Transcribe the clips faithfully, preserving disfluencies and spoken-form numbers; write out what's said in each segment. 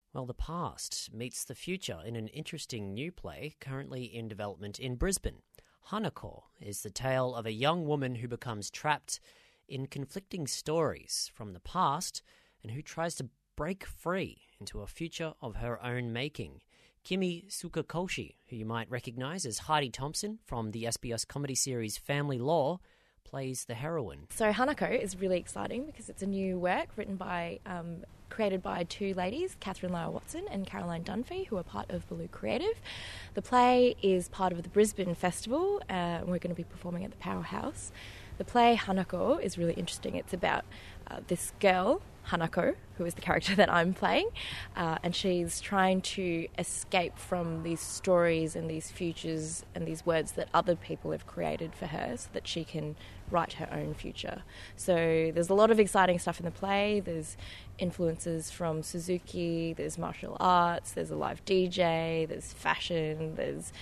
Well, the past meets the future in an interesting new play currently in development in Brisbane. Hanako is the tale of a young woman who becomes trapped in conflicting stories from the past and who tries to break free into a future of her own making. Kimi Sukakoshi, who you might recognise as Heidi Thompson from the S B S comedy series Family Law, plays the heroine. So Hanako is really exciting because it's a new work written by, um, created by two ladies, Catherine Lara Watson and Caroline Dunphy, who are part of Baloo Creative. The play is part of the Brisbane Festival, uh, and we're going to be performing at the Powerhouse. The play Hanako is really interesting. It's about uh, this girl, Hanako, who is the character that I'm playing, uh, and she's trying to escape from these stories and these futures and these words that other people have created for her so that she can write her own future. So there's a lot of exciting stuff in the play. There's influences from Suzuki, there's martial arts, there's a live D J, there's fashion, there's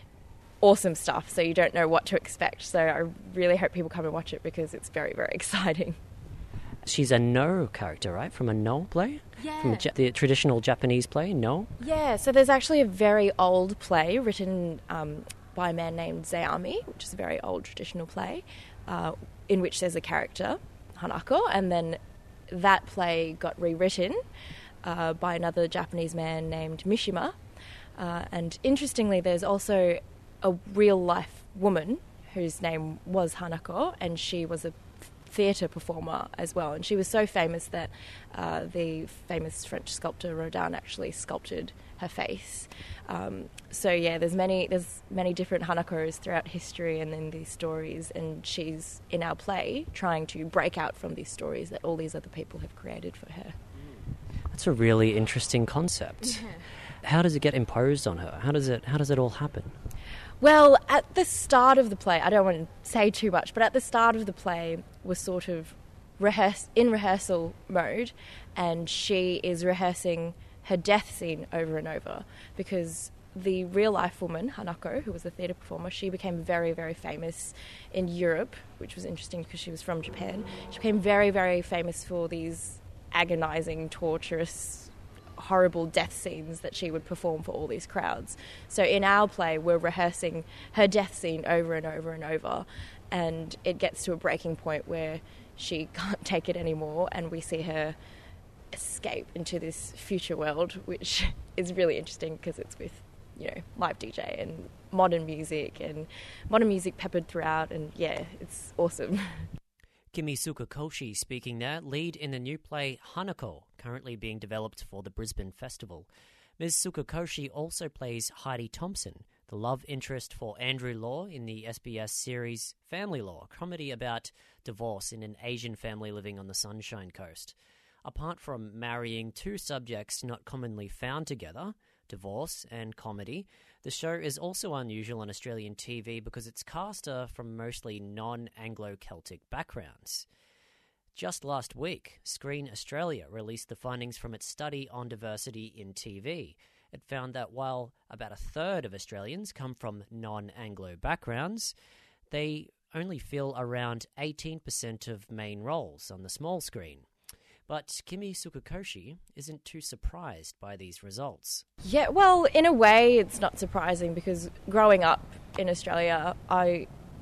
awesome stuff, so you don't know what to expect. So I really hope people come and watch it because it's very, very exciting. She's a No character, right? From a No play? Yeah. From the, the traditional Japanese play, No? Yeah, so there's actually a very old play written um, by a man named Zeami, which is a very old traditional play, uh, in which there's a character, Hanako, and then that play got rewritten uh, by another Japanese man named Mishima. Uh, and interestingly, there's also a real-life woman whose name was Hanako, and she was a theatre performer as well, and she was so famous that uh, the famous French sculptor Rodin actually sculpted her face. Um, so yeah, there's many there's many different Hanakos throughout history and in these stories, and she's in our play trying to break out from these stories that all these other people have created for her. That's a really interesting concept. Yeah. How does it get imposed on her? How does it how does it all happen? Well, at the start of the play, I don't want to say too much, but at the start of the play, we're sort of rehearse, in rehearsal mode, and she is rehearsing her death scene over and over because the real-life woman, Hanako, who was a theatre performer, she became very, very famous in Europe, which was interesting because she was from Japan. She became very, very famous for these agonising, torturous, horrible death scenes that she would perform for all these crowds. So in our play, we're rehearsing her death scene over and over and over, and it gets to a breaking point where she can't take it anymore, and we see her escape into this future world, which is really interesting because it's with, you know, live D J and modern music and modern music peppered throughout, and yeah, it's awesome. Kimi Sukakoshi speaking there, lead in the new play Hanako, currently being developed for the Brisbane Festival. Miz Sukakoshi also plays Heidi Thompson, the love interest for Andrew Law in the S B S series Family Law, a comedy about divorce in an Asian family living on the Sunshine Coast. Apart from marrying two subjects not commonly found together, divorce and comedy, the show is also unusual on Australian T V because its cast are from mostly non-Anglo-Celtic backgrounds. Just last week, Screen Australia released the findings from its study on diversity in T V. It found that while about a third of Australians come from non-Anglo backgrounds, they only fill around eighteen percent of main roles on the small screen. But Kimi Sukakoshi isn't too surprised by these results. Yeah, well, in a way, it's not surprising because growing up in Australia, I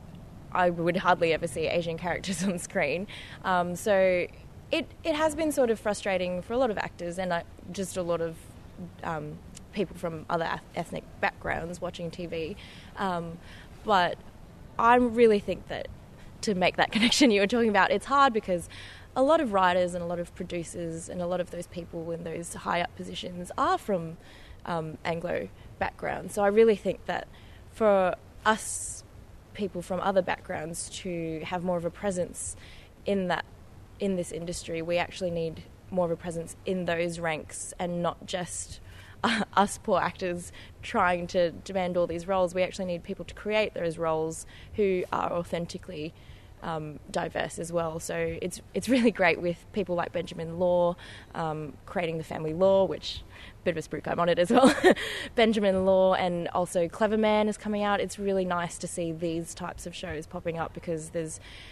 I would hardly ever see Asian characters on screen. Um, so it it has been sort of frustrating for a lot of actors and uh, just a lot of um, people from other ethnic backgrounds watching T V. Um, but I really think that to make that connection you were talking about, it's hard because a lot of writers and a lot of producers and a lot of those people in those high-up positions are from um, Anglo backgrounds. So I really think that for us people from other backgrounds to have more of a presence in that in this industry, we actually need more of a presence in those ranks and not just uh, us poor actors trying to demand all these roles. We actually need people to create those roles who are authentically Um, diverse as well. So it's it's really great with people like Benjamin Law um, creating the Family Law, which bit of a spruik I'm on it as well. Benjamin Law, and also Clever Man is coming out. It's really nice to see these types of shows popping up because there's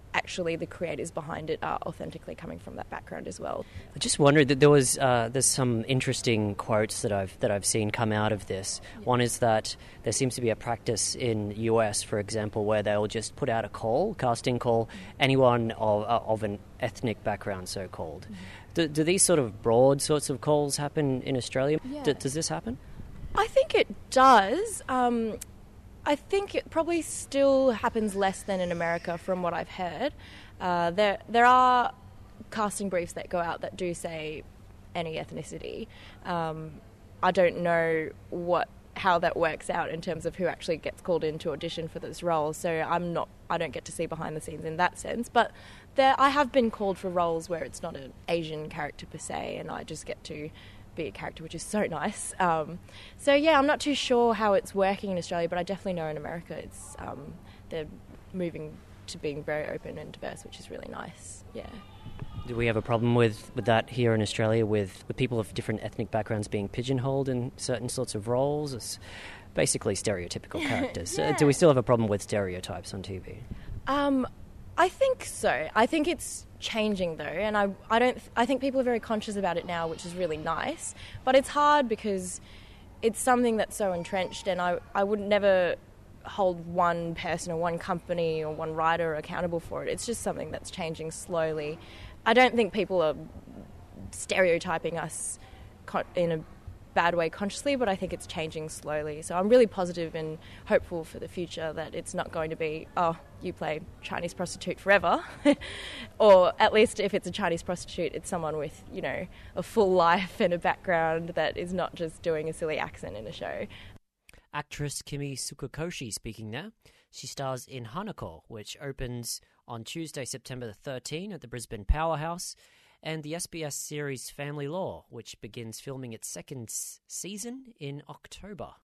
actually the creators behind it are authentically coming from that background as well. I just wondered that there was uh, there's some interesting quotes that I've that I've seen come out of this. Yeah. One is that there seems to be a practice in U S, for example, where they'll just put out a call, casting call, anyone of of an ethnic background, so called. Mm-hmm. Do, do these sort of broad sorts of calls happen in Australia? Yeah. D- does this happen? I think it does. Um, I think it probably still happens less than in America, from what I've heard. Uh, there, there are casting briefs that go out that do say any ethnicity. Um, I don't know what how that works out in terms of who actually gets called in to audition for this role. So I'm not, I don't get to see behind the scenes in that sense. But there, I have been called for roles where it's not an Asian character per se, and I just get to be a character, which is so nice. Um, so yeah, I'm not too sure how it's working in Australia, but I definitely know in America it's um, they're moving to being very open and diverse, which is really nice. Yeah. Do we have a problem with, with that here in Australia, with, with people of different ethnic backgrounds being pigeonholed in certain sorts of roles? It's basically stereotypical characters. Yeah. Uh, do we still have a problem with stereotypes on T V? Um, I think so. I think it's changing though, and I I don't I think people are very conscious about it now, which is really nice. But it's hard because it's something that's so entrenched, and I I would never hold one person or one company or one writer accountable for it. It's just something that's changing slowly. I don't think people are stereotyping us in a bad way consciously, but I think it's changing slowly. So I'm really positive and hopeful for the future that it's not going to be, oh, you play Chinese prostitute forever. Or at least if it's a Chinese prostitute, it's someone with, you know, a full life and a background that is not just doing a silly accent in a show. Actress Kimi Sukakoshi speaking now. She stars in Hanako, which opens on Tuesday, September the thirteenth at the Brisbane Powerhouse, and the S B S series Family Law, which begins filming its second s- season in October.